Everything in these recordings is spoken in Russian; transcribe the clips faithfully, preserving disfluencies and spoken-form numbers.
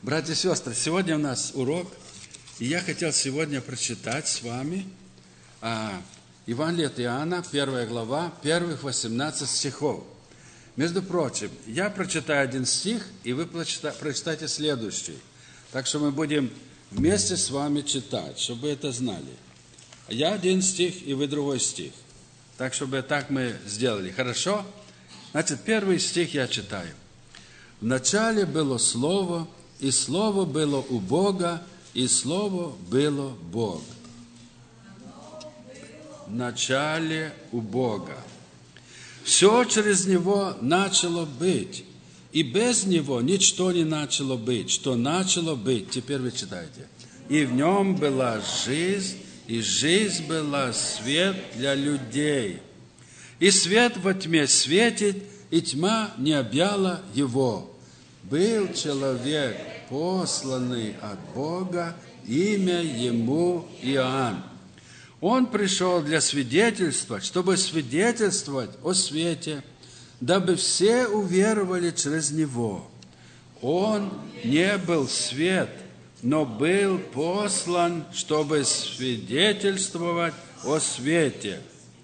Братья и сестры, сегодня у нас урок, и я хотел сегодня прочитать с вами а, Евангелие от Иоанна, первая глава, первых восемнадцать стихов. Между прочим, я прочитаю один стих, и вы прочитайте следующий. Так что мы будем вместе с вами читать, чтобы вы это знали. Я один стих, и вы другой стих. Так, чтобы так мы сделали. Хорошо? Значит, первый стих я читаю. «Вначале было Слово, и Слово было у Бога, и Слово было Бог». Вначале у Бога. Все через Него начало быть, и без Него ничто не начало быть. Что начало быть, теперь вы читаете. «И в Нем была жизнь, и жизнь была свет для людей. И свет во тьме светит, и тьма не объяла Его. Был человек, посланный от Бога, имя Ему Иоанн. Он пришел для свидетельства, чтобы свидетельствовать о свете, дабы все уверовали через Него. Он не был свет, но был послан, чтобы свидетельствовать о свете.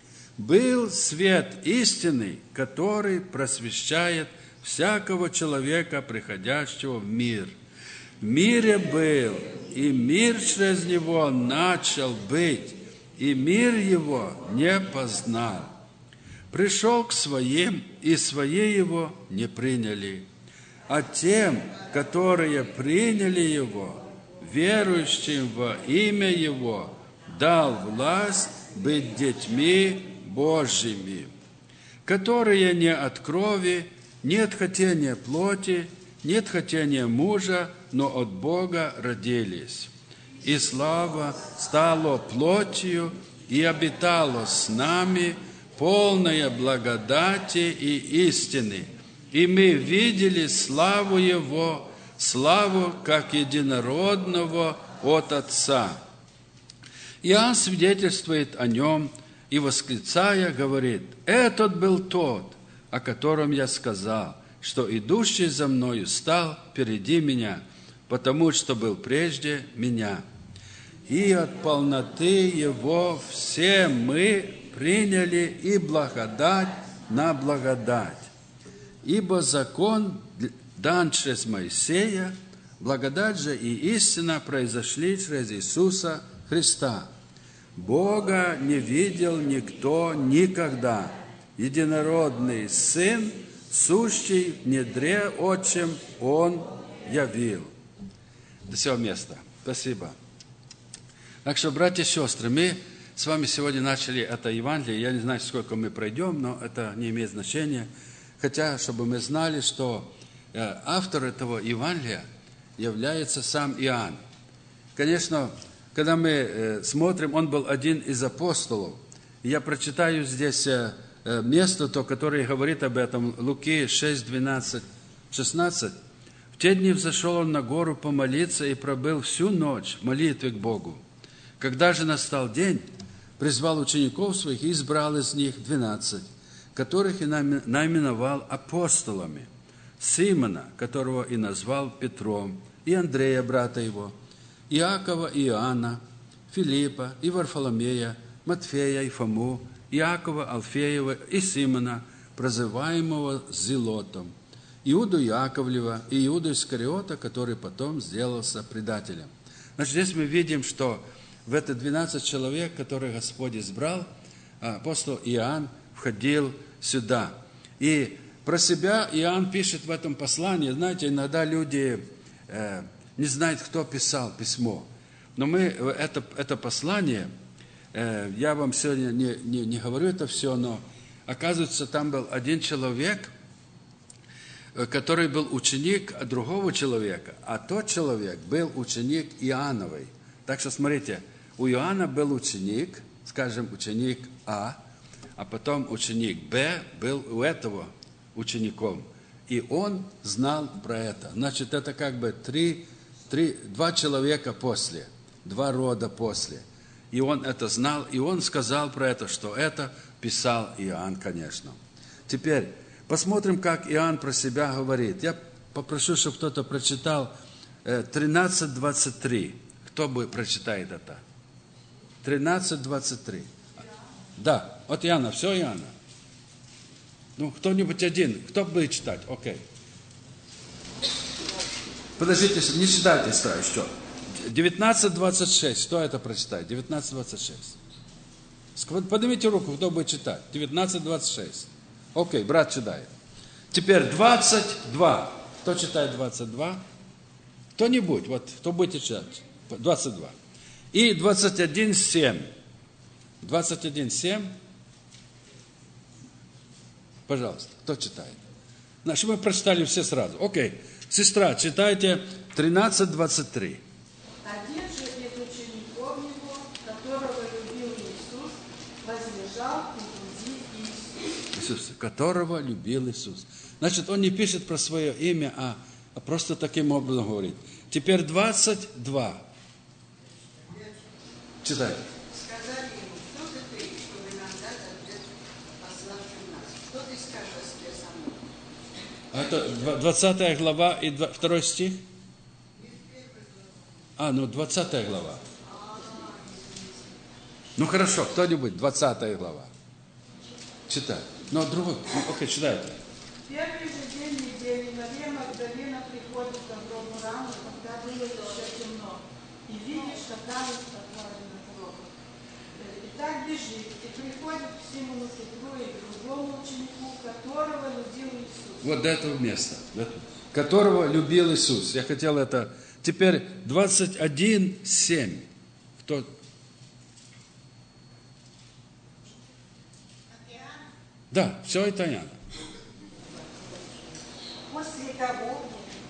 Был свет истинный, который просвещает всякого человека, приходящего в мир. В мире был, и мир через Него начал быть, и мир Его не познал. Пришел к своим, и свои Его не приняли. А тем, которые приняли Его, верующим во имя Его, дал власть быть детьми Божьими, которые не от крови, не от хотения плоти, не от хотения мужа, но от Бога родились. И слава стала плотью и обитала с нами, полная благодати и истины. И мы видели славу Его, славу как единородного от Отца». Иоанн свидетельствует о Нем и, восклицая, говорит: «Этот был тот, о котором я сказал, что идущий за мною стал впереди меня, потому что был прежде меня. И от полноты Его все мы приняли и благодать на благодать. Ибо закон дан через Моисея, благодать же и истина произошли через Иисуса Христа. Бога не видел никто никогда. Единородный Сын, сущий в недре Отчим, Он явил». До сего места. Спасибо. Так что, братья и сестры, мы с вами сегодня начали это Евангелие. Я не знаю, сколько мы пройдем, но это не имеет значения. Хотя, чтобы мы знали, что автор этого Евангелия является сам Иоанн. Конечно, когда мы смотрим, он был один из апостолов. Я прочитаю здесь место, то, которое говорит об этом, Луки шесть, двенадцать, шестнадцать. «В те дни взошел он на гору помолиться и пробыл всю ночь в молитве к Богу. Когда же настал день, призвал учеников своих и избрал из них двенадцать, которых и наименовал апостолами: Симона, которого и назвал Петром, и Андрея, брата его, Иакова и Иоанна, Филиппа и Варфоломея, Матфея и Фому, Иакова, Алфеева и Симона, прозываемого Зелотом, Иуду Яковлева и Иуду Искариота, который потом сделался предателем». Значит, здесь мы видим, что в это двенадцать человек, которых Господь избрал, апостол Иоанн входил сюда. И про себя Иоанн пишет в этом послании. Знаете, иногда люди э, не знают, кто писал письмо. Но мы это, это послание, э, я вам сегодня не, не, не говорю это все, но оказывается, там был один человек, который был ученик другого человека, а тот человек был ученик Иоанновой. Так что смотрите, у Иоанна был ученик, скажем, ученик А, а потом ученик Б был у этого учеником. И он знал про это. Значит, это как бы три, три, два человека после, два рода после. И он это знал, и он сказал про это, что это писал Иоанн, конечно. Теперь посмотрим, как Иоанн про себя говорит. Я попрошу, чтобы кто-то прочитал тринадцать двадцать три. Кто бы прочитает это? тринадцать двадцать три. Да, от Иоанна, все Иоанна. Ну, кто-нибудь один, кто будет читать? Окей. Подождите, не читайте еще. девятнадцать двадцать шесть. Кто это прочитает? девятнадцать двадцать шесть. Поднимите руку, кто будет читать. девятнадцать двадцать шесть. Окей, брат читает. Теперь двадцать два. Кто читает двадцать два? Кто-нибудь, вот, кто будет читать? двадцать два. И двадцать один семь. двадцать один семь. Пожалуйста, кто читает? Значит, мы прочитали все сразу. Окей. Сестра, читайте тринадцать двадцать три. Один же из учеников его, которого любил Иисус, возлежал у груди Иисуса. Иисус, которого любил Иисус. Значит, он не пишет про свое имя, а, а просто таким образом говорит. Теперь двадцать два. Читай. Сказали ему, кто же ты, чтобы нам дать ответ пославшим нас? Что ты скажешь о себе самому? Это двадцатая глава и второй стих? А, ну двадцатая глава. Ну хорошо, кто-нибудь, двадцатая глава. Читай. Ну, другой, ну, окей, читайте. Первый же день недели Мария Магдалина приходит к гробу рано, когда было еще темно, и видит, что камень отворен гроба. И так бежит, и приходит к Симону Петру и к другому ученику, которого любил Иисус. Вот до этого места, которого любил Иисус. Я хотел это. Теперь двадцать один семь. Кто? Да, все это Иоанна. После того,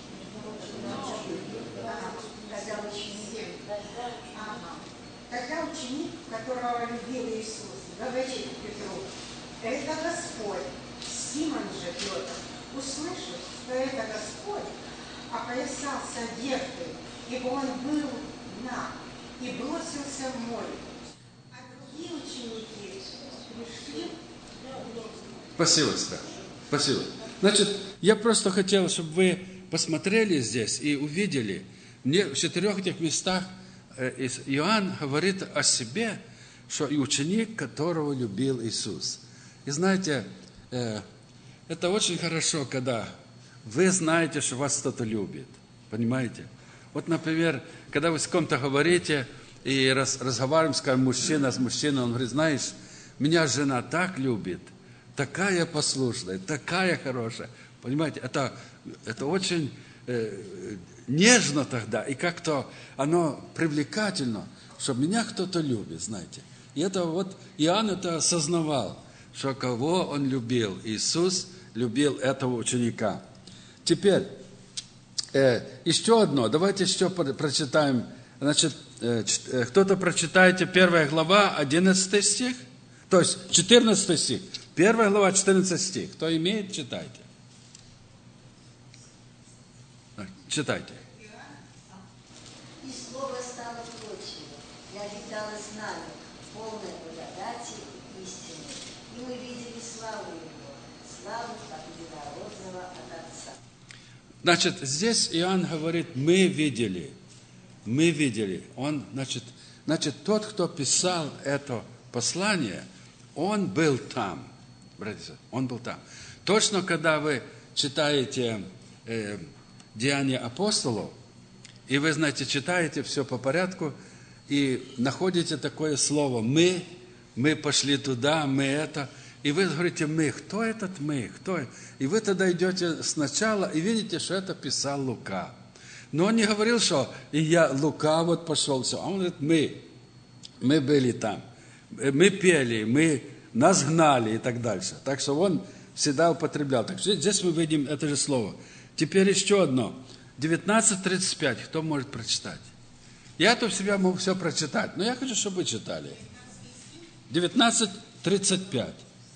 когда ученик, когда ученик, которого любил Иисус, говорит Петру, это Господь. Симон же Петр, услышав, что это Господь, опоясался одеждой, ибо он был наг, и бросился в море. А другие ученики пришли. Спасибо, Стас. Спасибо. Значит, я просто хотел, чтобы вы посмотрели здесь и увидели. Мне в четырех этих местах Иоанн говорит о себе, что и ученик, которого любил Иисус. И знаете, это очень хорошо, когда вы знаете, что вас кто-то любит. Понимаете? Вот, например, когда вы с кем-то говорите и раз, разговариваем, скажем, мужчина с мужчиной, он говорит, знаешь, меня жена так любит, такая послушная, такая хорошая. Понимаете, это, это очень э, нежно тогда, и как-то оно привлекательно, что меня кто-то любит, знаете. И это вот Иоанн это осознавал, что кого он любил. Иисус любил этого ученика. Теперь, э, еще одно, давайте еще прочитаем. Значит, э, э, кто-то прочитайте первая глава, одиннадцатый стих. То есть четырнадцатый стих. Первая глава, четырнадцатый стих. Кто имеет, читайте. Читайте. И слово стало плотью, и обитало с нами, полное благодати и истины. И мы видели славу Его, славу как единородного от Отца. Значит, здесь Иоанн говорит, мы видели. Мы видели. Он, значит, значит, тот, кто писал это послание, он был там. Братья, он был там. Точно, когда вы читаете э, Деяния апостолов, и вы, знаете, читаете все по порядку, и находите такое слово «мы», «мы пошли туда», «мы это», и вы говорите «мы», кто этот «мы», кто? И вы тогда идете сначала и видите, что это писал Лука. Но он не говорил, что и я, Лука, вот пошел, все, а он говорит «мы», мы были там, мы пели, мы нас гнали и так дальше. Так что он всегда употреблял. Так что здесь мы видим это же слово. Теперь еще одно. девятнадцать тридцать пять. Кто может прочитать? Я-то в себя могу все прочитать, но я хочу, чтобы вы читали. девятнадцать тридцать пять.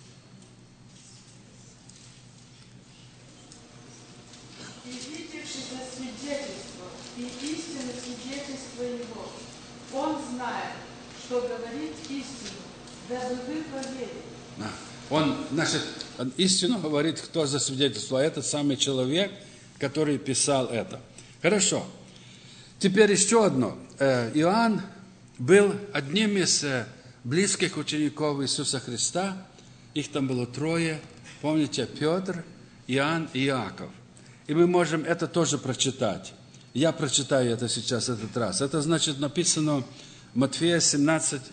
И видевший засвидетельство, и истинное свидетельство его, он знает, что говорит истину, дабы вы поверили. Он, значит, он истину говорит, кто засвидетельствовал, а этот самый человек, который писал это. Хорошо. Теперь еще одно. Иоанн был одним из близких учеников Иисуса Христа. Их там было трое. Помните, Петр, Иоанн и Иаков. И мы можем это тоже прочитать. Я прочитаю это сейчас, этот раз. Это значит написано в Матфея семнадцать,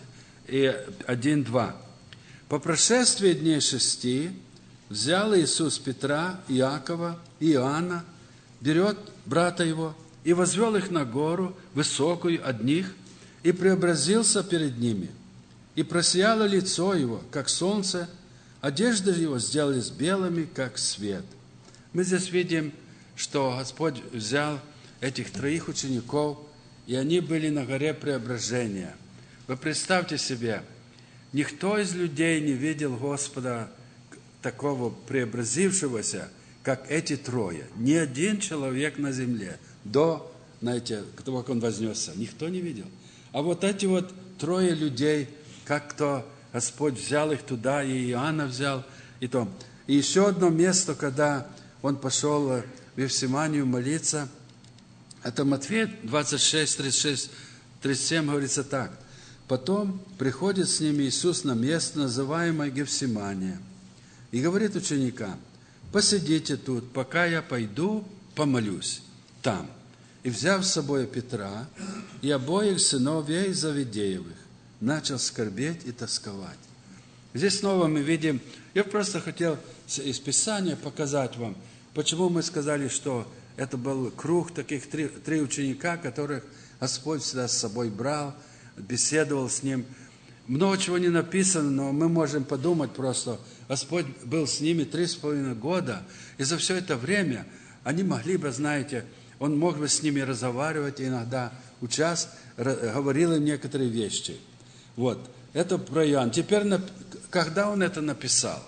один, два. «По прошествии дней шести взял Иисус Петра, Иакова и Иоанна, берет брата его, и возвел их на гору, высокую одних, и преобразился перед ними. И просияло лицо его, как солнце, одежды его сделались белыми, как свет». Мы здесь видим, что Господь взял этих троих учеников, и они были на горе преображения. Вы представьте себе, никто из людей не видел Господа такого преобразившегося, как эти трое. Ни один человек на земле до, знаете, того, как он вознесся, никто не видел. А вот эти вот трое людей, как то Господь взял их туда, и Иоанна взял, и то. И еще одно место, когда он пошел в Вифсиманию молиться, это Матфея двадцать шесть, тридцать шесть, тридцать семь, говорится так. «Потом приходит с ними Иисус на место, называемое Гефсимания, и говорит ученикам: посидите тут, пока я пойду помолюсь там. И, взяв с собой Петра и обоих сыновей Завидеевых, начал скорбеть и тосковать». Здесь снова мы видим, я просто хотел из Писания показать вам, почему мы сказали, что это был круг таких три, три ученика, которых Господь всегда с собой брал, беседовал с ним. Много чего не написано, но мы можем подумать просто, Господь был с ними три с половиной года, и за все это время они могли бы, знаете, Он мог бы с ними разговаривать, иногда учас говорил им некоторые вещи. Вот, это про Иоанна. Теперь, когда он это написал?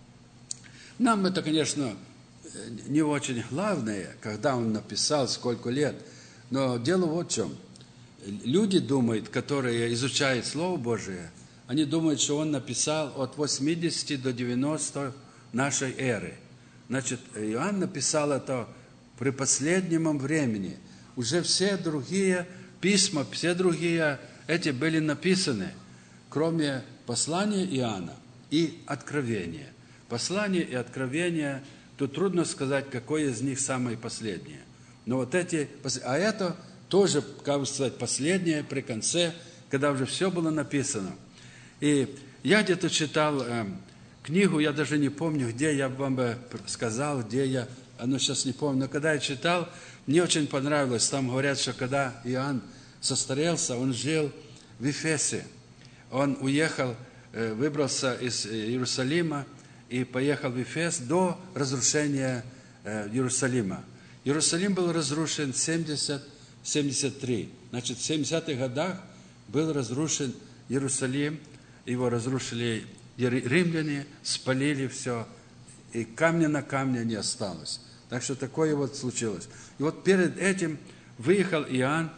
Нам это, конечно, не очень главное, когда он написал, сколько лет, но дело вот в чем. Люди думают, которые изучают Слово Божие, они думают, что он написал от восьмидесяти до девяноста нашей эры. Значит, Иоанн написал это при последнем времени. Уже все другие письма, все другие эти были написаны, кроме послания Иоанна и Откровения. Послание и Откровение, тут трудно сказать, какое из них самое последнее. Но вот эти, а это тоже, как бы сказать, последнее при конце, когда уже все было написано. И я где-то читал э, книгу, я даже не помню, где, я вам бы сказал, где я, оно сейчас не помню, но когда я читал, мне очень понравилось, там говорят, что когда Иоанн состарелся, он жил в Эфесе, он уехал, э, выбрался из Иерусалима и поехал в Эфес до разрушения э, Иерусалима. Иерусалим был разрушен в семьдесят семьдесят три. Значит, в семидесятых годах был разрушен Иерусалим, его разрушили римляне, спалили все, и камня на камне не осталось. Так что такое вот случилось. И вот перед этим выехал Иоанн,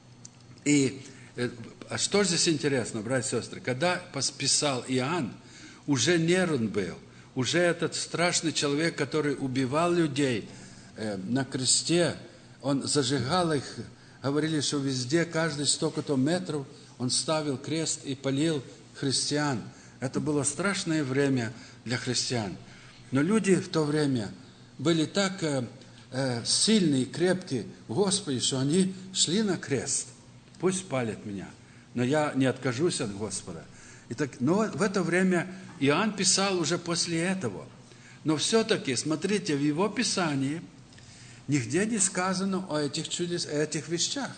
и а что здесь интересно, братья и сестры, когда писал Иоанн, уже Нерон был, уже этот страшный человек, который убивал людей э, на кресте, он зажигал их, говорили, что везде, каждый столько-то метров, он ставил крест и палил христиан. Это было страшное время для христиан. Но люди в то время были так э, э, сильные и крепкие в Господе, что они шли на крест. Пусть палят меня, но я не откажусь от Господа. И так, но в это время Иоанн писал уже после этого. Но все-таки, смотрите, в его писании нигде не сказано о этих чудес, о этих вещах.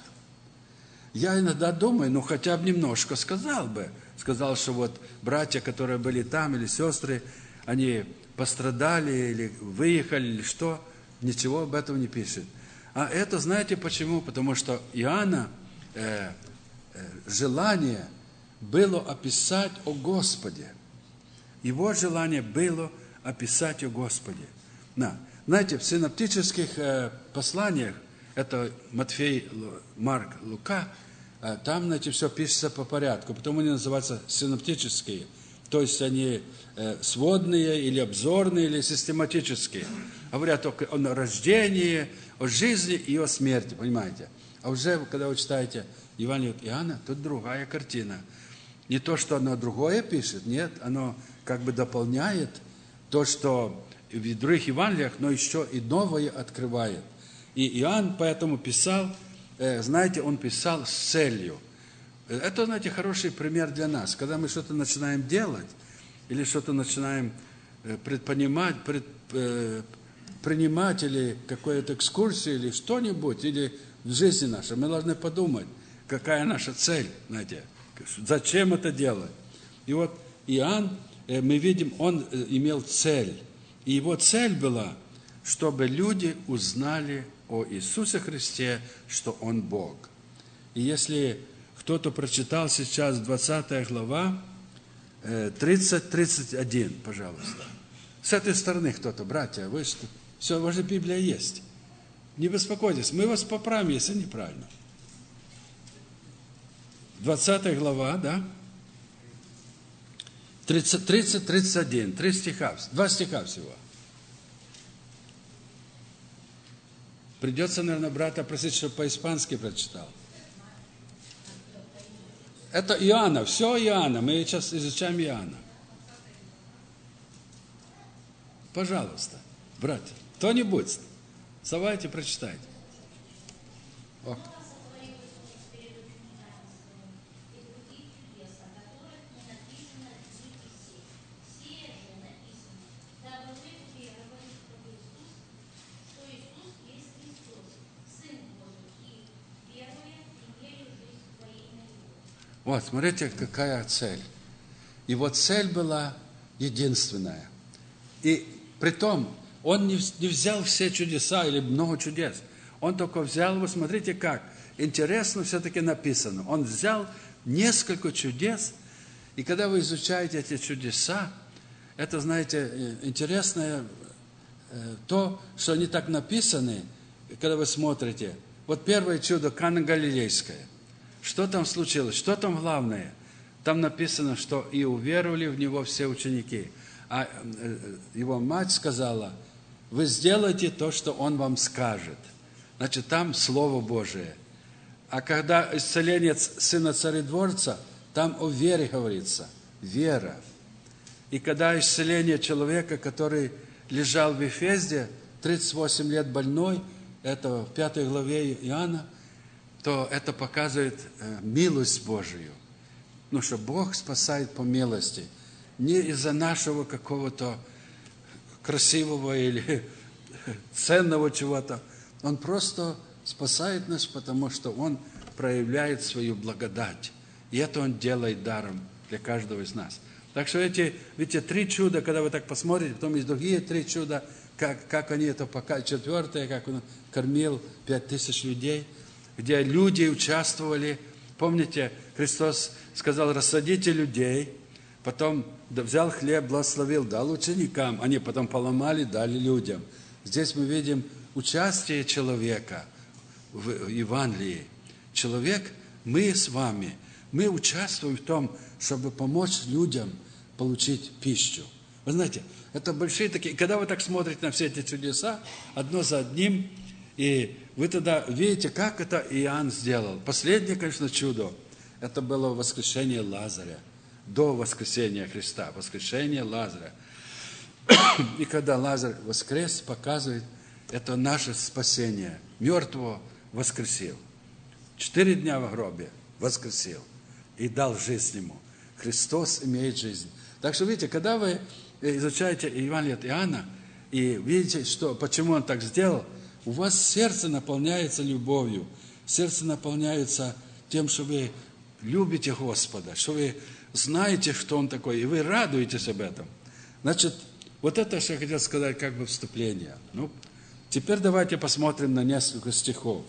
Я иногда думаю, ну хотя бы немножко сказал бы. Сказал, что вот братья, которые были там, или сестры, они пострадали, или выехали, или что. Ничего об этом не пишет. А это, знаете почему? Потому что Иоанна э, э, желание было описать о Господе. Его желание было описать о Господе. На. Знаете, в синоптических э, посланиях, это Матфей, Марк, Лука, э, там, знаете, все пишется по порядку, потому они называются синоптические. То есть они э, сводные, или обзорные, или систематические. Говорят о, о рождении, о жизни и о смерти, понимаете. А уже, когда вы читаете Евангелие от Иоанна, тут другая картина. Не то, что оно другое пишет, нет, оно как бы дополняет то, что в других Евангелиях, но еще и новое открывает. И Иоанн поэтому писал, знаете, он писал с целью. Это, знаете, хороший пример для нас. Когда мы что-то начинаем делать, или что-то начинаем предпринимать, пред, принимать, или какую-то экскурсию, или что-нибудь, или в жизни нашей, мы должны подумать, какая наша цель, знаете, зачем это делать. И вот Иоанн, мы видим, он имел цель. И его цель была, чтобы люди узнали о Иисусе Христе, что Он Бог. И если кто-то прочитал сейчас двадцатая глава, тридцать тридцать один, пожалуйста. С этой стороны кто-то, братья, вы что? Все, ваша Библия есть. Не беспокойтесь, мы вас поправим, если неправильно. двадцатая глава, да? тридцать тридцать один, три стиха, два стиха всего. Придется, наверное, брата просить, чтобы по-испански прочитал. Это Иоанна, все Иоанна, мы сейчас изучаем Иоанна. Пожалуйста, братья, кто-нибудь, вставайте, прочитайте. О. Вот, смотрите, какая цель. Его цель была единственная. И притом, он не, не взял все чудеса или много чудес. Он только взял, вы смотрите как. Интересно все-таки написано. Он взял несколько чудес, и когда вы изучаете эти чудеса, это, знаете, интересное то, что они так написаны, когда вы смотрите. Вот первое чудо, Кана Галилейская. Что там случилось? Что там главное? Там написано, что и уверовали в Него все ученики. А его мать сказала, вы сделайте то, что Он вам скажет. Значит, там Слово Божие. А когда исцеление сына царедворца, там о вере говорится. Вера. И когда исцеление человека, который лежал в Вифезде, тридцать восемь лет больной, это в пятой главе Иоанна, то это показывает э, милость Божию. Ну, что Бог спасает по милости. Не из-за нашего какого-то красивого или ценного чего-то. Он просто спасает нас, потому что Он проявляет свою благодать. И это Он делает даром для каждого из нас. Так что эти, эти три чуда, когда вы так посмотрите, потом есть другие три чуда, как, как они это показывают. Четвертое, как Он кормил пять тысяч людей, где люди участвовали. Помните, Христос сказал, рассадите людей, потом взял хлеб, благословил, дал ученикам, они потом поломали, дали людям. Здесь мы видим участие человека в Евангелии. Человек, мы с вами, мы участвуем в том, чтобы помочь людям получить пищу. Вы знаете, это большие такие, когда вы так смотрите на все эти чудеса, одно за одним, и вы тогда видите, как это Иоанн сделал. Последнее, конечно, чудо, это было воскрешение Лазаря. До воскресения Христа, воскрешение Лазаря. И когда Лазарь воскрес, показывает, это наше спасение. Мертвого воскресил. Четыре дня в гробе воскресил. И дал жизнь ему. Христос имеет жизнь. Так что, видите, когда вы изучаете Евангелие от Иоанна, и видите, что, почему он так сделал, у вас сердце наполняется любовью, сердце наполняется тем, что вы любите Господа, что вы знаете, что Он такой, и вы радуетесь об этом. Значит, вот это, что я хотел сказать, как бы вступление. Ну, теперь давайте посмотрим на несколько стихов.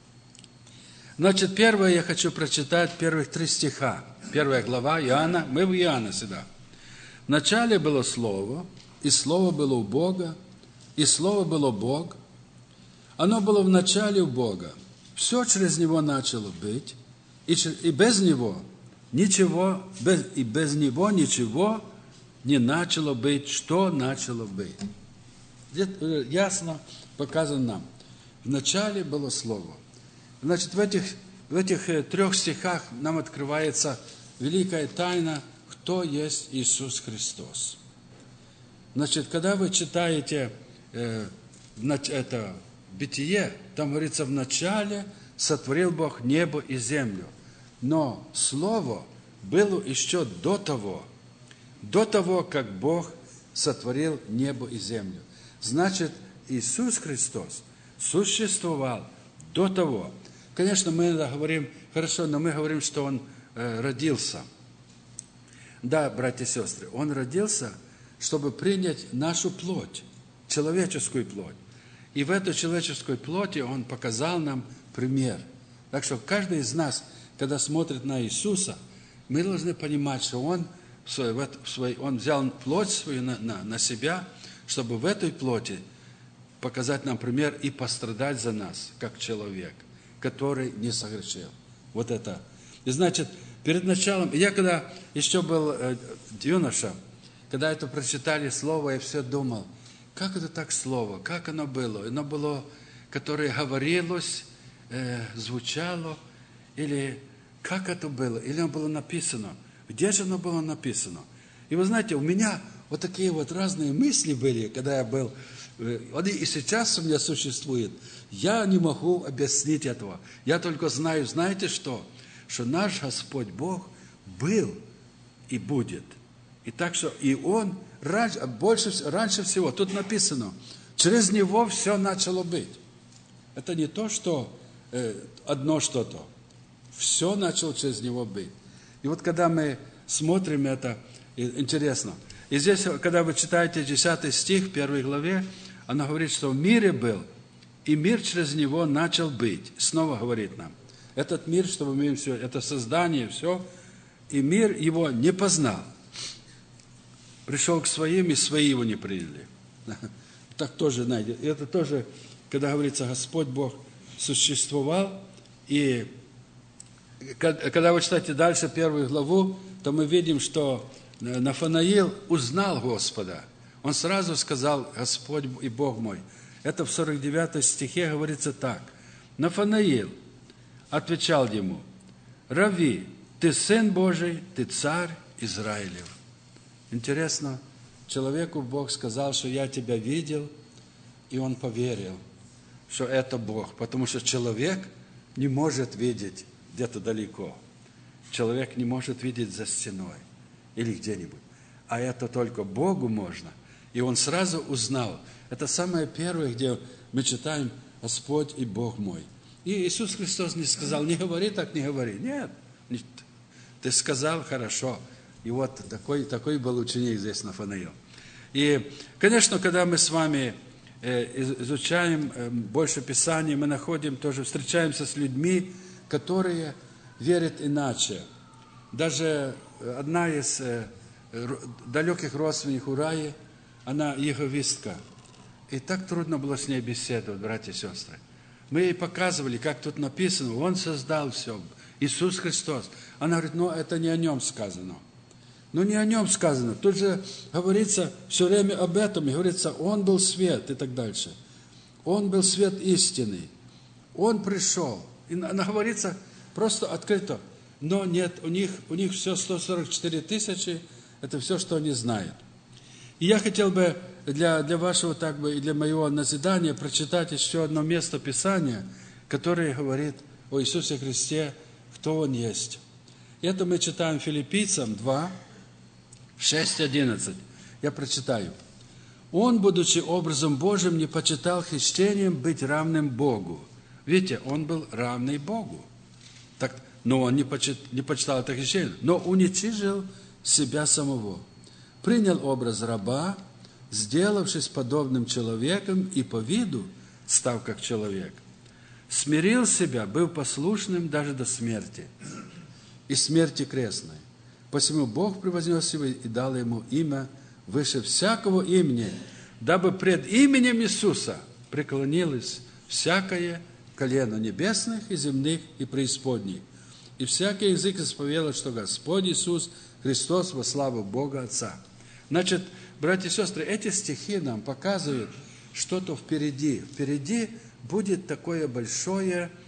Значит, первое я хочу прочитать, первых три стиха. Первая глава Иоанна, мы в Иоанна сюда. Вначале было Слово, и Слово было у Бога, и Слово было Бог. Оно было в начале у Бога. Все через Него начало быть, и, и без Него ничего, без, и без Него ничего не начало быть, что начало быть. Здесь ясно показано нам. Вначале было Слово. Значит, в этих, в этих трех стихах нам открывается великая тайна, кто есть Иисус Христос. Значит, когда вы читаете э, это Бытие, там говорится, в начале сотворил Бог небо и землю. Но Слово было еще до того, до того, как Бог сотворил небо и землю. Значит, Иисус Христос существовал до того. Конечно, мы иногда говорим, хорошо, но мы говорим, что Он э, родился. Да, братья и сестры, Он родился, чтобы принять нашу плоть, человеческую плоть. И в эту человеческую плоти Он показал нам пример. Так что каждый из нас, когда смотрит на Иисуса, мы должны понимать, что Он, в свой, в свой, он взял плоть свою на, на, на себя, чтобы в этой плоти показать нам пример и пострадать за нас, как человек, который не согрешил. Вот это. И значит, перед началом, я когда еще был э, юноша, когда это прочитали слово, я все думал, как это так слово, как оно было? Оно было, которое говорилось, э, звучало, или как это было? Или оно было написано? Где же оно было написано? И вы знаете, у меня вот такие вот разные мысли были, когда я был, они и сейчас у меня существуют. Я не могу объяснить этого. Я только знаю, знаете что? Что наш Господь Бог был и будет. И так что и Он раньше, больше, раньше всего, тут написано, через Него все начало быть. Это не то, что э, одно что-то. Все начало через Него быть. И вот когда мы смотрим это, интересно. И здесь, когда вы читаете десятый стих в первой главе, она говорит, что в мире был, и мир через Него начал быть. Снова говорит нам. Этот мир, что мы имеем все, это создание, все, и мир его не познал. Пришел к своим, и свои его не приняли. Так тоже, знаете, это тоже, когда говорится, Господь Бог существовал, и когда вы читаете дальше первую главу, то мы видим, что Нафанаил узнал Господа. Он сразу сказал, Господь и Бог мой. Это в сорок девятом стихе говорится так. Нафанаил отвечал ему, Рави, ты Сын Божий, ты Царь Израилев. Интересно, человеку Бог сказал, что я тебя видел, и он поверил, что это Бог. Потому что человек не может видеть где-то далеко. Человек не может видеть за стеной или где-нибудь. А это только Богу можно. И он сразу узнал. Это самое первое, где мы читаем «Господь и Бог мой». И Иисус Христос не сказал, не говори так, не говори. Нет, ты сказал хорошо. И вот такой, такой был ученик здесь Нафанаил. И, конечно, когда мы с вами изучаем больше Писания, мы находим тоже, встречаемся с людьми, которые верят иначе. Даже одна из далеких родственников у Раи, она иеговистка. И так трудно было с ней беседовать, братья и сестры. Мы ей показывали, как тут написано, Он создал все, Иисус Христос. Она говорит, но это не о Нем сказано. Ну, не о Нем сказано. Тут же говорится все время об этом, и говорится, Он был свет, и так дальше. Он был свет истины. Он пришел. И она говорится просто открыто. Но нет, у них, у них все сто сорок четыре тысячи, это все, что они знают. И я хотел бы для, для вашего, так бы, и для моего назидания прочитать еще одно место Писания, которое говорит о Иисусе Христе, кто Он есть. Это мы читаем Филиппийцам два, шесть, одиннадцать. Я прочитаю. Он, будучи образом Божьим, не почитал хищением быть равным Богу. Видите, Он был равный Богу. Так, но Он не, почит, не почитал это хищение, но уничижил себя самого. Принял образ раба, сделавшись подобным человеком и по виду, став как человек. Смирил себя, был послушным даже до смерти, и смерти крестной. Посему Бог превознес его и дал ему имя выше всякого имени, дабы пред именем Иисуса преклонилось всякое колено небесных и земных и преисподних, и всякий язык исповедал, что Господь Иисус Христос во славу Бога Отца. Значит, братья и сестры, эти стихи нам показывают что-то впереди. Впереди будет такое большое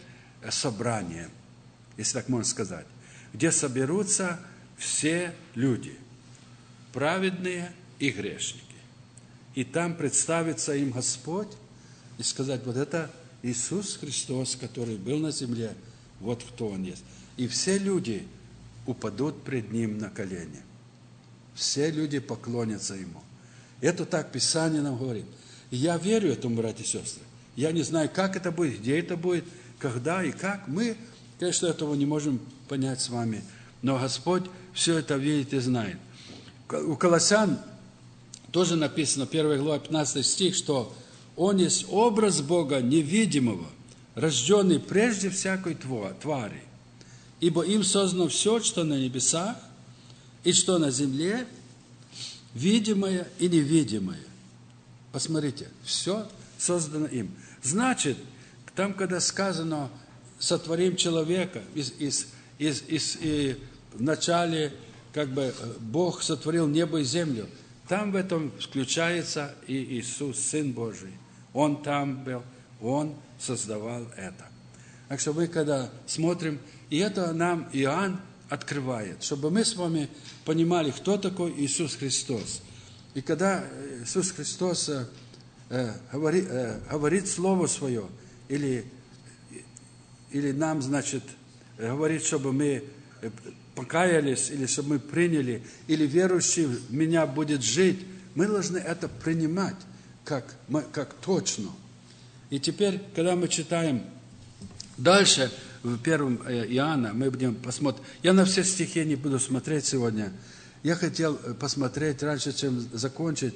собрание, если так можно сказать, где соберутся все люди, праведные и грешники. И там представится им Господь и сказать, вот это Иисус Христос, который был на земле, вот кто Он есть. И все люди упадут пред Ним на колени. Все люди поклонятся Ему. Это так Писание нам говорит. И я верю этому, братья и сестры. Я не знаю, как это будет, где это будет, когда и как. Мы, конечно, этого не можем понять с вами. Но Господь все это видит и знает. У Колоссян тоже написано, первая глава, пятнадцатый стих, что Он есть образ Бога невидимого, рожденный прежде всякой твари. Ибо им создано все, что на небесах, и что на земле, видимое и невидимое. Посмотрите, все создано им. Значит, там, когда сказано, сотворим человека, из, из, из, из, и в начале, как бы, Бог сотворил небо и землю, там в этом включается и Иисус, Сын Божий. Он там был, Он создавал это. Так что мы, когда смотрим, и это нам Иоанн открывает, чтобы мы с вами понимали, кто такой Иисус Христос. И когда Иисус Христос э, говорит, э, говорит Слово Свое, или, или нам, значит, говорит, чтобы мы покаялись, или чтобы мы приняли, или верующий в Меня будет жить, мы должны это принимать как, как точно. И теперь, когда мы читаем дальше, в первом Иоанна, мы будем посмотреть. Я на все стихи не буду смотреть сегодня. Я хотел посмотреть, раньше, чем закончить,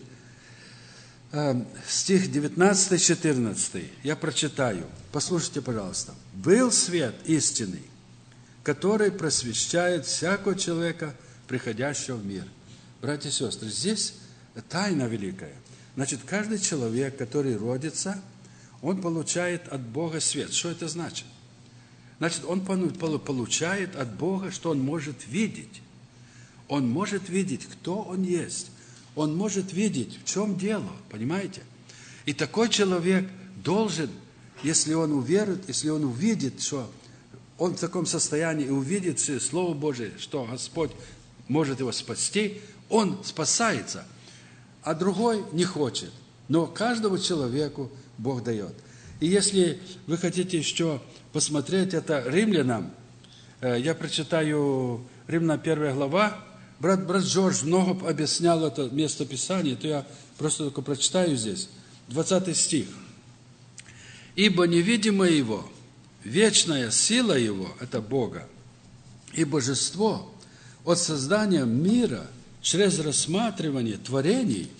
стих девятнадцатый четырнадцатый. Я прочитаю. Послушайте, пожалуйста. «Был свет истинный, который просвещает всякого человека, приходящего в мир». Братья и сестры, здесь тайна великая. Значит, каждый человек, который родится, он получает от Бога свет. Что это значит? Значит, он получает от Бога, что он может видеть. Он может видеть, кто он есть. Он может видеть, в чем дело, понимаете? И такой человек должен, если он уверует, если он увидит, что он в таком состоянии и увидит Слово Божие, что Господь может его спасти, он спасается, а другой не хочет. Но каждому человеку Бог дает. И если вы хотите еще посмотреть это Римлянам, я прочитаю Римлянам первая глава. Брат, брат Джордж много объяснял это место Писания, то я просто только прочитаю здесь. двадцатый стих. «Ибо невидимое Его, вечная сила Его, это Бога, и божество от создания мира через рассматривание творений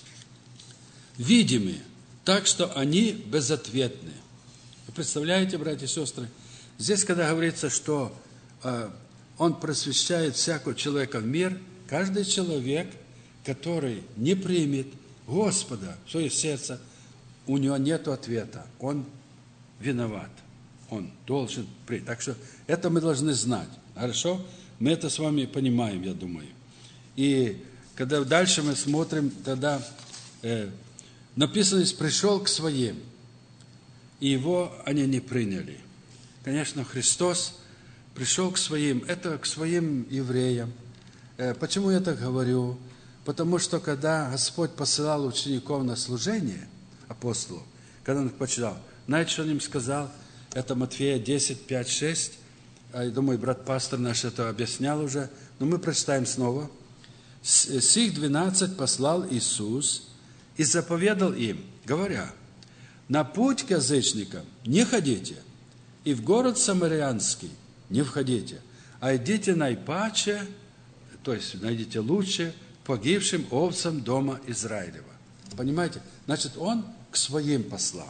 видимы, так что они безответны». Вы представляете, братья и сестры, здесь, когда говорится, что э, Он просвещает всякого человека в мир, каждый человек, который не примет Господа в свое сердце, у него нет ответа. Он виноват. Он должен принять. Так что это мы должны знать. Хорошо? Мы это с вами понимаем, я думаю. И когда дальше мы смотрим, тогда э, написано, пришел к своим, и его они не приняли. Конечно, Христос пришел к своим, это к своим евреям. Э, почему я так говорю? Потому что когда Господь посылал учеников на служение, апостолов, когда Он их почитал, знаете, что Он им сказал? Это Матфея десять, пять, шесть. Я думаю, брат-пастор наш это объяснял уже, но мы прочитаем снова. «Сих двенадцать послал Иисус и заповедал им, говоря, на путь к язычникам не ходите, и в город Самарянский не входите, а идите наипаче, то есть найдите лучше, погибшим овцам дома Израилева». Понимаете? Значит, Он к своим послал.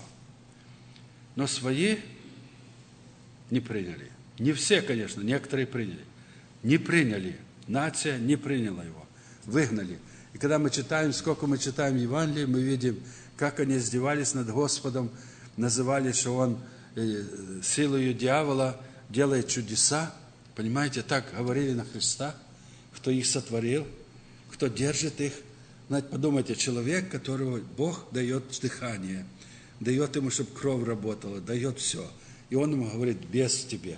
Но свои не приняли. Не все, конечно, некоторые приняли. Не приняли. Нация не приняла его. Выгнали. И когда мы читаем, сколько мы читаем Евангелие, мы видим, как они издевались над Господом, называли, что Он э, силою дьявола делает чудеса. Понимаете, так говорили на Христа, кто их сотворил, кто держит их. Знаете, подумайте, человек, которого Бог дает дыхание, дает ему, чтобы кровь работала, дает все. И он ему говорит: бес в тебе.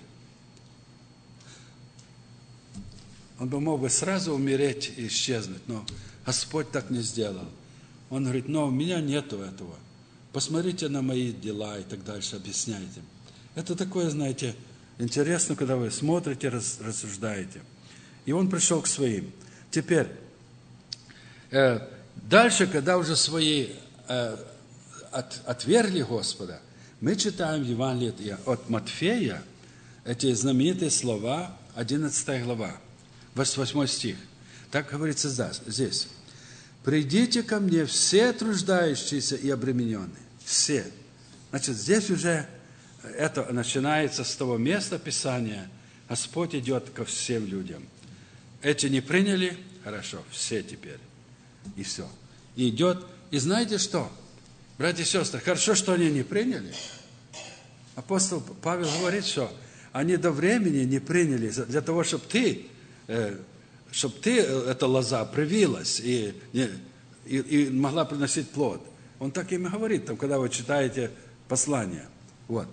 Он бы мог бы сразу умереть и исчезнуть, но Господь так не сделал. Он говорит: но у меня нету этого. Посмотрите на мои дела и так дальше, объясняйте. Это такое, знаете, интересно, когда вы смотрите, рассуждаете. И он пришел к своим. Теперь, э, дальше, когда уже свои э, от, отвергли Господа, мы читаем в Евангелии от Матфея эти знаменитые слова, одиннадцатая глава, восьмой стих. Так говорится здесь. «Придите ко мне все труждающиеся и обремененные». Все. Значит, здесь уже это начинается с того места Писания. Господь идет ко всем людям. Эти не приняли? Хорошо, все теперь. И все. И идет. И знаете что? Братья и сестры, хорошо, что они не приняли. Апостол Павел говорит, что они до времени не приняли для того, чтобы ты, чтобы ты, эта лоза, привилась и, и, и могла приносить плод. Он так им и говорит, там, когда вы читаете послание. Вот.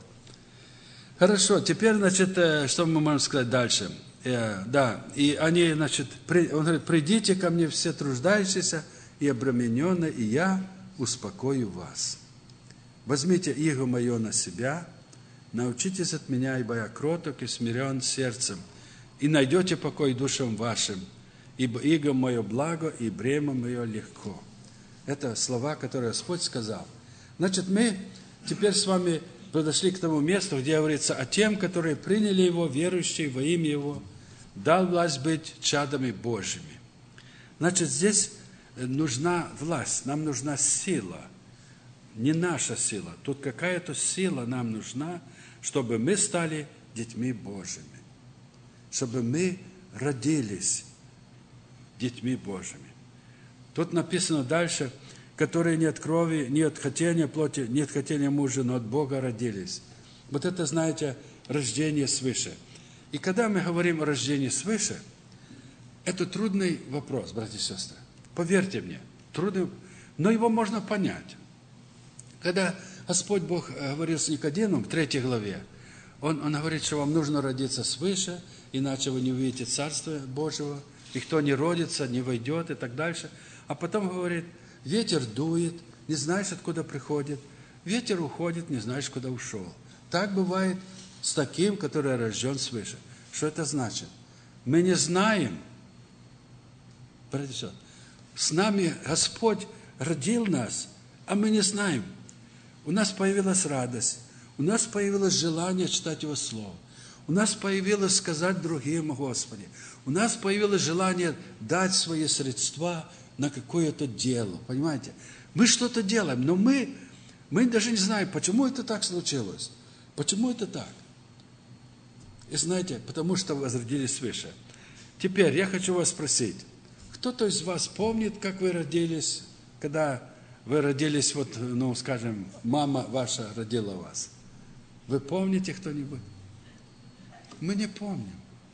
Хорошо, теперь, значит, что мы можем сказать дальше? Э, да, и они, значит, при, он говорит: придите ко мне все труждающиеся и обремененные, и я успокою вас. Возьмите иго мое на себя, научитесь от меня, ибо я кроток и смирен сердцем, и найдете покой душам вашим, ибо иго мое благо, и бремя мое легко. Это слова, которые Господь сказал. Значит, мы теперь с вами подошли к тому месту, где говорится о тем, которые приняли Его, верующие во имя Его, дал власть быть чадами Божьими. Значит, здесь нужна власть, нам нужна сила, не наша сила. Тут какая-то сила нам нужна, чтобы мы стали детьми Божьими, чтобы мы родились детьми Божьими. Тут написано дальше: которые не от крови, не от хотения плоти, не от хотения мужа, но от Бога родились. Вот это, знаете, рождение свыше. И когда мы говорим о рождении свыше, это трудный вопрос, братья и сестры. Поверьте мне, трудный, но его можно понять. Когда Господь Бог говорил с Никодимом в третьей главе, он, он говорит, что вам нужно родиться свыше, иначе вы не увидите Царство Божьего, и кто не родится, не войдет, и так дальше. А потом говорит: ветер дует, не знаешь, откуда приходит. Ветер уходит, не знаешь, куда ушел. Так бывает с таким, который рожден свыше. Что это значит? Мы не знаем. С нами Господь родил нас, а мы не знаем. У нас появилась радость, у нас появилось желание читать Его Слово. У нас появилось сказать другим о Господе. У нас появилось желание дать свои средства на какое-то дело. Понимаете? Мы что-то делаем, но мы, мы даже не знаем, почему это так случилось. Почему это так? И знаете, потому что возродились свыше. Теперь я хочу вас спросить. Кто-то из вас помнит, как вы родились, когда вы родились, вот, ну, скажем, мама ваша родила вас? Вы помните кто-нибудь? Мы не помним.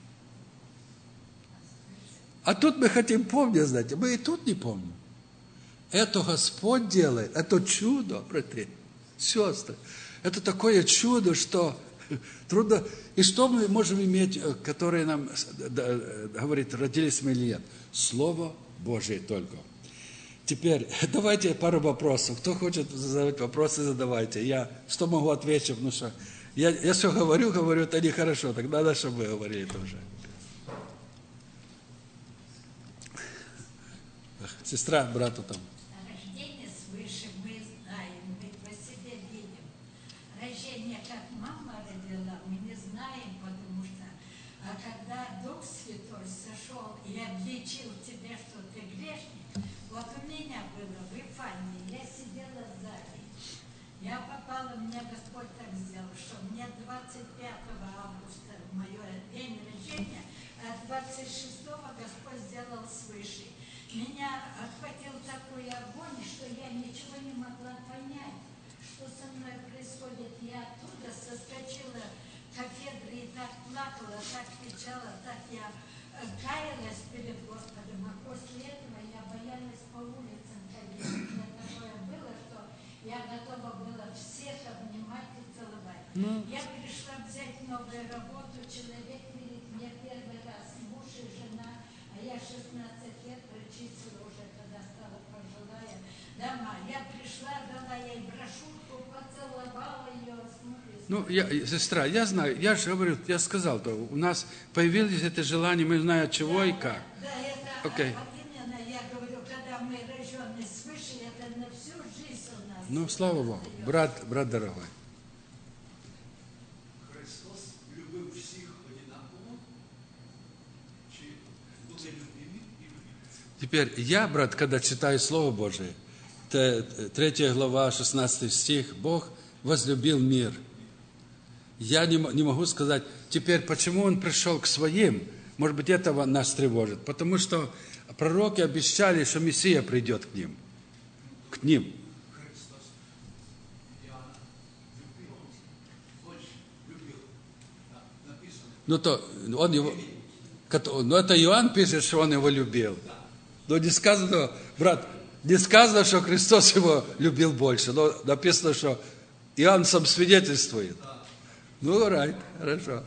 А тут мы хотим помнить, знаете, мы и тут не помним. Это Господь делает, это чудо, братья, сестры. Это такое чудо, что трудно. И что мы можем иметь, которое нам говорит, родились мы или нет? Слово Божие только. Теперь давайте пару вопросов. Кто хочет задавать вопросы, задавайте. Я что могу ответить, потому что я, я все говорю, говорю, это нехорошо. Так надо, чтобы вы говорили тоже. Сестра, брату там. Рождение свыше мы знаем, мы по себе видим. Рождение, как мама родила, мы не знаем, потому что а когда Дух Святой сошел и обличил тебя, что ты грешник, вот у меня было в Ифании, я сидела сзади. Я попала, меня Господь так сделал, что мне двадцать пятого августа, мое день рождения, а двадцать шестого Господь сделал свыше. Меня охватил такой огонь, что я ничего не могла понять, что со мной происходит. Я оттуда соскочила к кафедре и так плакала, так кричала, так я каялась перед Господом. А после этого я боялась по улицам ходить. У меня такое было, что я готова была всех обнимать и целовать. Ну, Я Я пришла взять новую работу, человек перед мне первый раз, муж и жена, а я шестнадцать лет прочистила уже, когда стала пожилая дома. Я пришла, дала ей брошюрку, поцеловала ее, смотрит. Ну, я, сестра, я знаю, я же говорю, я сказал, то у нас появилось это желание, мы знаем от чего Да, и как. Да, это Окей. а, именно, я говорю, когда мы рождены свыше, это на всю жизнь у нас. Ну, слава Богу, брат, брат дорогой. Христос любив всіх одинаково, чи були любимі і любимі? Теперь я, брат, когда читаю Слово Божие, т- третья глава, шестнадцатый стих, Бог возлюбил мир. Я не, м- не могу сказать, теперь, почему Он пришел к своим, может быть, это нас тревожит, потому что пророки обещали, что Мессия придет к ним, к ним. Христос Іоанна любив, більше любив. Так, написано. Ну, то он его, кото- ну, это Иоанн пишет, что он его любил. Но не сказано, брат, не сказано, что Христос его любил больше, но написано, что Иоанн сам свидетельствует. Ну, right, хорошо.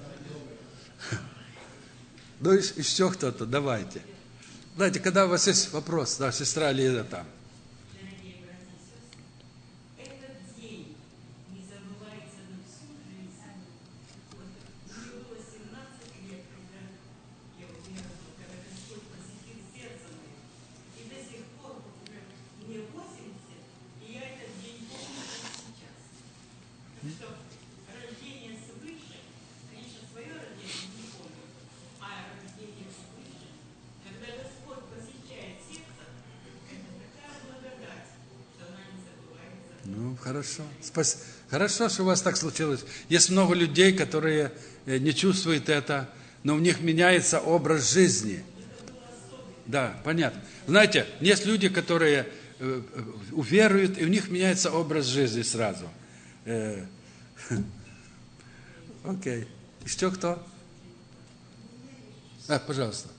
Ну, и- еще кто-то, давайте. Знаете, когда у вас есть вопрос, да, сестра Лиза там. Дорогие братья и сестры, этот день не забывается на всю жизнь. Вот мне было семнадцать лет, когда я уверовала, когда Господь посетил сердце мое. И до сих пор вот уже мне восемьдесят, и я этот день помню как сейчас. Так что рождение свыше, конечно, свое рождение не помню, а рождение свыше, когда Господь посещает сердце, это такая благодать, что она не забывается. Ну, хорошо. Спас- Хорошо, что у вас так случилось. Есть много людей, которые э, не чувствуют это, но у них меняется образ жизни. Да, понятно. Знаете, есть люди, которые э, э, уверуют, и у них меняется образ жизни сразу. Э, Окей. Еще кто? А, пожалуйста.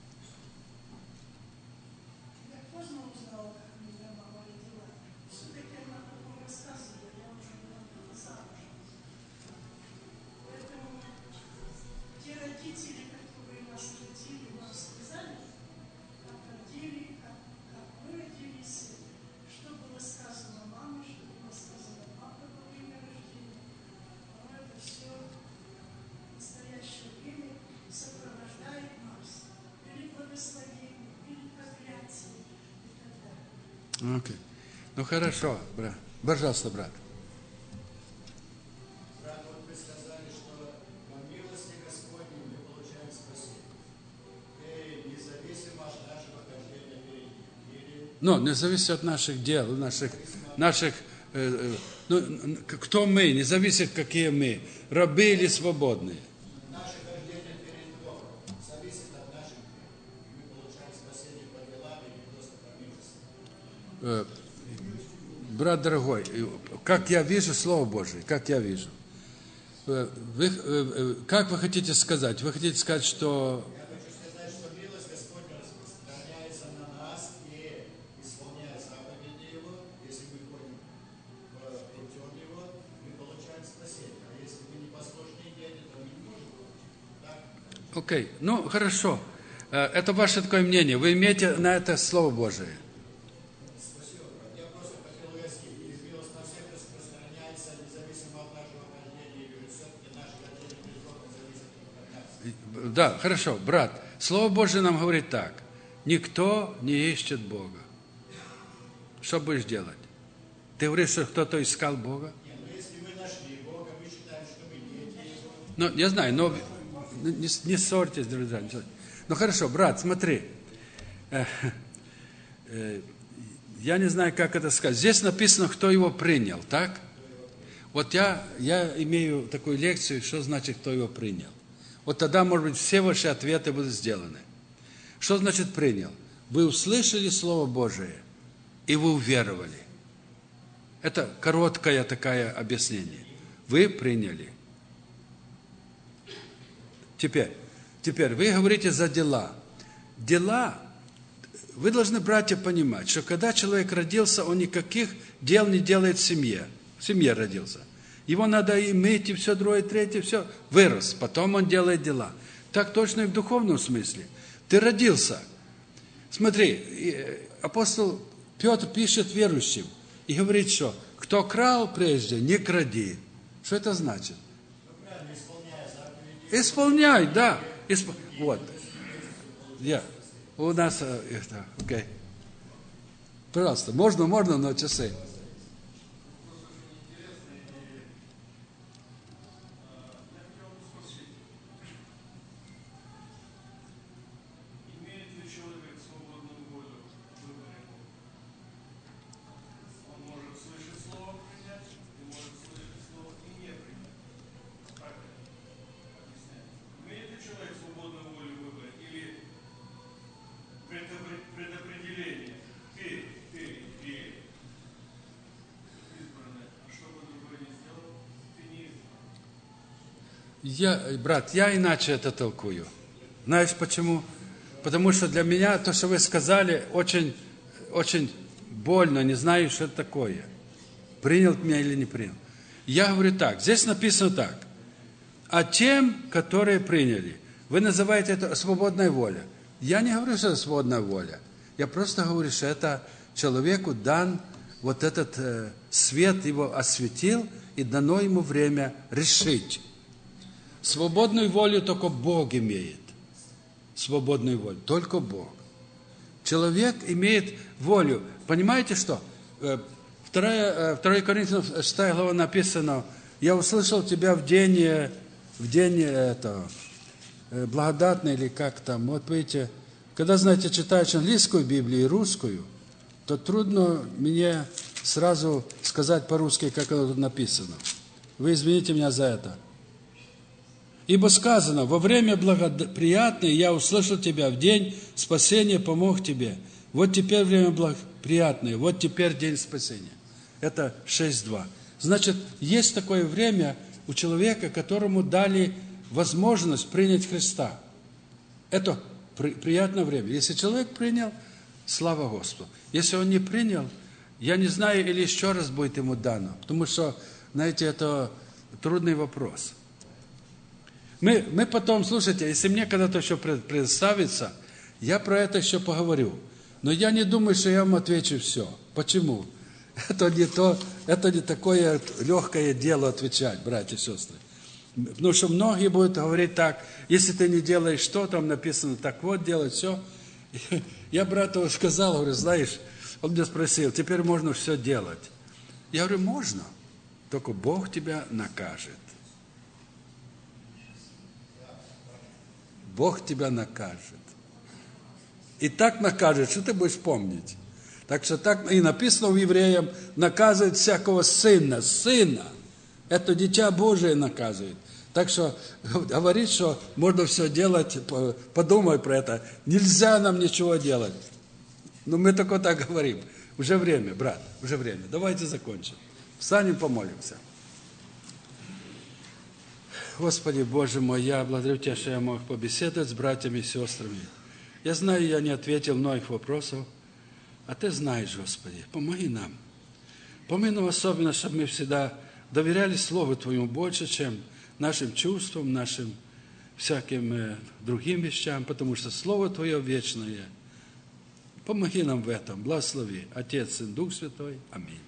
Я поздно узнала, как меня мама родила. Все-таки она таком рассказывала, я уже была замужем. Поэтому те родители, которые нас родили, вам сказали, как родили, как, как вы родились, что было сказано маме, что было сказано папе во время рождения. Но это все в настоящее время сопровождает нас. Или благословение, или проклятие и так далее. Окей. Ну, хорошо, брат. Пожалуйста, брат. Брат, вот вы сказали, что по милости Господней мы получаем спасение. И независимо от нашего хождения перед Ним. Или Но не зависит от наших дел, наших, наших э, э, ну, н- кто мы, не зависит, какие мы, рабы или свободные. наше хождение перед Богом зависит от наших дел. И мы получаем спасение по делам или просто по милости. Э, брат дорогой, э, как я вижу Слово Божие, как я вижу. Э, вы, э, э, как вы хотите сказать? Вы хотите сказать, что... Я хочу сказать, что милость Господня распространяется на нас и, исполняя заповеди Его, если мы ходим по путем Его, мы получаем спасение. А если мы непослушные дети, то мы не можем получить. Так? Окей, ну хорошо. Э, это ваше такое мнение. Вы имеете на это Слово Божие. Спасибо, брат. Я просто хотел уяснить. Или милость на всех распространяется независимо от нашего хождения, или все-таки наше хождение перед Богом зависит от нас. Да, хорошо, брат. Слово Божие нам говорит так. Никто не ищет Бога. Что будешь делать? Ты говоришь, что кто-то искал Бога? Нет, но если мы нашли Бога, мы считаем, что мы дети Его. Ну, я знаю, но не, не ссорьтесь, друзья. Не ссорьтесь. Ну, хорошо, брат, смотри. Э, э, Я не знаю, как это сказать. Здесь написано, кто его принял, так? Вот я, я имею такую лекцию, что значит, кто его принял. Вот тогда, может быть, все ваши ответы будут сделаны. Что значит принял? Вы услышали Слово Божие, и вы уверовали. Это короткое такое объяснение. Вы приняли. Теперь, теперь вы говорите за дела. Дела, вы должны, братья, понимать, что когда человек родился, он никаких дел не делает в семье. В семье родился. Его надо иметь, и все другое, третье, все. Вырос, потом он делает дела. Так точно и в духовном смысле. Ты родился. Смотри, апостол Петр пишет верующим и говорит, что кто крал прежде, не кради. Что это значит? Исполняй, да. Исп... Вот. Я. У нас это, окей. Пожалуйста, можно, можно, но часы. Я, брат, я иначе это толкую. Знаешь почему? Потому что для меня то, что вы сказали, очень, очень больно, не знаю, что это такое. Принял меня или не принял. Я говорю так, здесь написано так. А тем, которые приняли, вы называете это свободная воля. Я не говорю, что это свободная воля. Я просто говорю, что это человеку дан вот этот э, свет, его осветил, и дано ему время решить. Свободную волю только Бог имеет. Свободную волю. Только Бог. Человек имеет волю. Понимаете что? второе Коринфянам шестая глава написано: «Я услышал тебя в день, в день этого, благодатный», или как там. Вот видите, когда, знаете, читаешь английскую Библию и русскую, то трудно мне сразу сказать по-русски, как оно тут написано. Вы извините меня за это. Ибо сказано: во время благоприятное я услышал тебя, в день спасения помог тебе. Вот теперь время благоприятное, вот теперь день спасения. Это шесть два. Значит, есть такое время у человека, которому дали возможность принять Христа. Это при, приятное время. Если человек принял, слава Господу. Если он не принял, я не знаю, или еще раз будет ему дано. Потому что, знаете, это трудный вопрос. Мы, мы потом, слушайте, если мне когда-то еще представится, я про это еще поговорю. Но я не думаю, что я вам отвечу все. Почему? Это не то, это не такое легкое дело отвечать, братья и сестры. Потому что многие будут говорить так: если ты не делаешь что, там написано, так вот, делать все. Я брату сказал, говорю, знаешь, он меня спросил, теперь можно все делать. Я говорю, можно, только Бог тебя накажет. Бог тебя накажет. И так накажет, что ты будешь помнить. Так что так и написано у евреям: наказывает всякого сына. Сына. Это дитя Божие наказывает. Так что говорит, что можно все делать, подумай про это. Нельзя нам ничего делать. Но мы только так говорим. Уже время, брат, уже время. Давайте закончим. Встанем, помолимся. Господи, Боже мой, я благодарю Тебя, что я мог побеседовать с братьями и сестрами. Я знаю, я не ответил многих вопросов, а Ты знаешь, Господи, помоги нам. Помоги нам особенно, чтобы мы всегда доверяли Слову Твоему больше, чем нашим чувствам, нашим всяким э, другим вещам, потому что Слово Твое вечное. Помоги нам в этом. Благослови. Отец и Дух Святой. Аминь.